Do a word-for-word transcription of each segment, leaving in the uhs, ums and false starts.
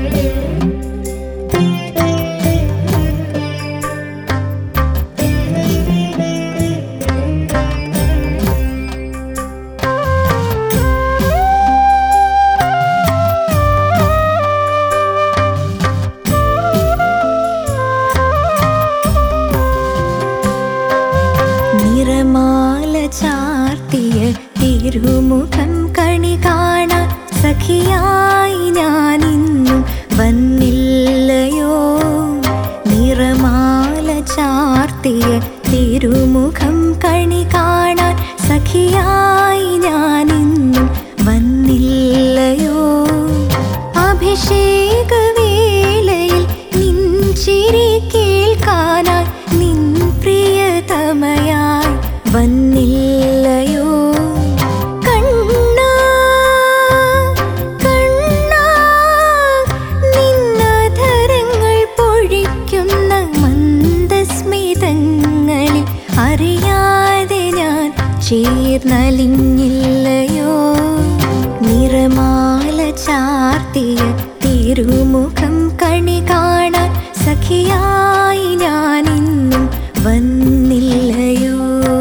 നിറമാല ചാർത്തിയ തിരുമുഖം കണി കാണാൻ സഖിയായി ഞാനിന്നും വന്നില്ലയോ. നിറമാല ചാർത്തിയ തിരുമുഖം കണി കാണാൻ സഖിയായി ഞാനിന്നും വന്നില്ലയോ. അഭിഷേകവേളയിൽ നിൻ ചിരി കേൾക്കാനായി നിൻ പ്രിയതമയായി വന്നില്ലയോ. കണ്ണാ കണ്ണാ നിന്നധരങ്ങൾ പൊഴിക്കുന്ന മന്ദസ്മിതങ്ങളിൽ അറിയാതെ ഞാൻ ചേർന്നലിഞ്ഞില്ലയോ. നിറമാല ചാർത്തിയ തിരുമുഖം കണി കാണാൻ സഖിയായി ഞാനിന്നും വന്നില്ലയോ.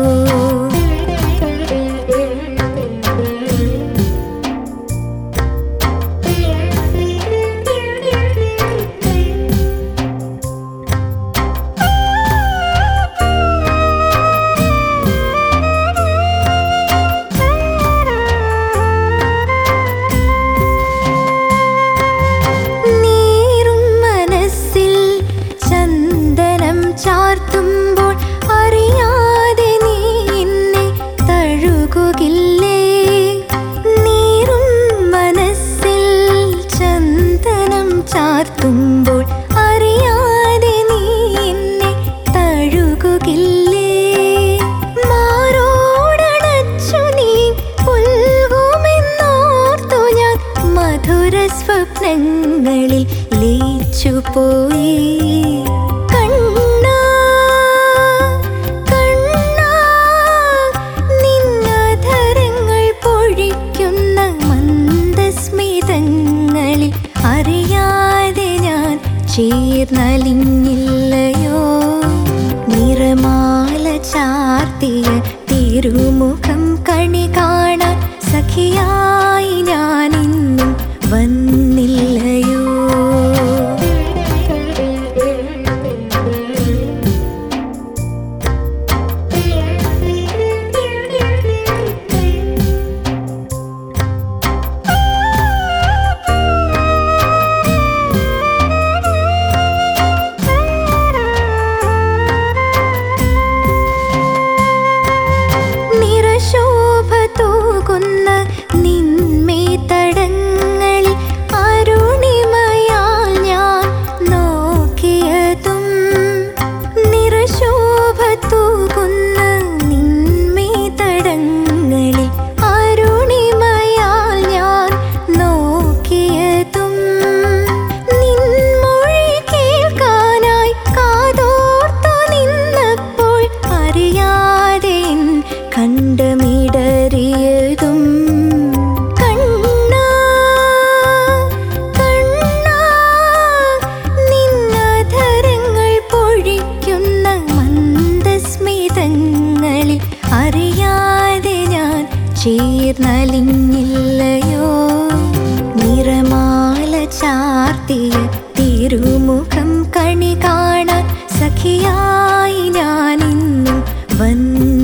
ചാർത്തുമ്പോൾ അറിയാതെ നീ എന്നെ തഴുകുകില്ലേ. നീറും മനസ്സിൽ ചന്ദനം ചാർത്തുമ്പോൾ അറിയാതെ നീ എന്നെ തഴുകുകില്ലേ. മാറോടണച്ചു നീ പുൽകുമെന്നോർത്തു ഞാൻ മധുര സ്വപ്നങ്ങളിൽ ലയിച്ചുപോയി. അറിയാതെ ഞാൻ ചേർന്നലിഞ്ഞില്ലയോ. നിറമാല ചാർത്തിയ തിരുമുഖം കണി കാണാൻ സഖിയായി ഞാനിന്നും വന്നില്ലയോ. നിന്മേ തടങ്ങളിൽ അരുണിമയാൽ ഞാൻ നോക്കിയതും നിറശോഭ തൂകുന്ന നിന്മേ തടങ്ങളിൽ അരുണിമയാൽ ഞാൻ നോക്കിയതും നിൻമൊഴി കേൾക്കാനായി കാതോർത്തു നിന്നപ്പോൾ അറിയാതെ കണ്ടമിടറിയതും. കണ്ണാ കണ്ണാ നിന്നധരങ്ങൾ പൊഴിക്കുന്ന മന്ദസ്മിതങ്ങളിൽ അറിയാതെ ഞാൻ ചേർന്നലിഞ്ഞില്ലയോ. നിറമാല ചാർത്തിയ തിരുമുഖം കണി കാണാൻ സഖിയായി ഞാനിന്നും വന്നു.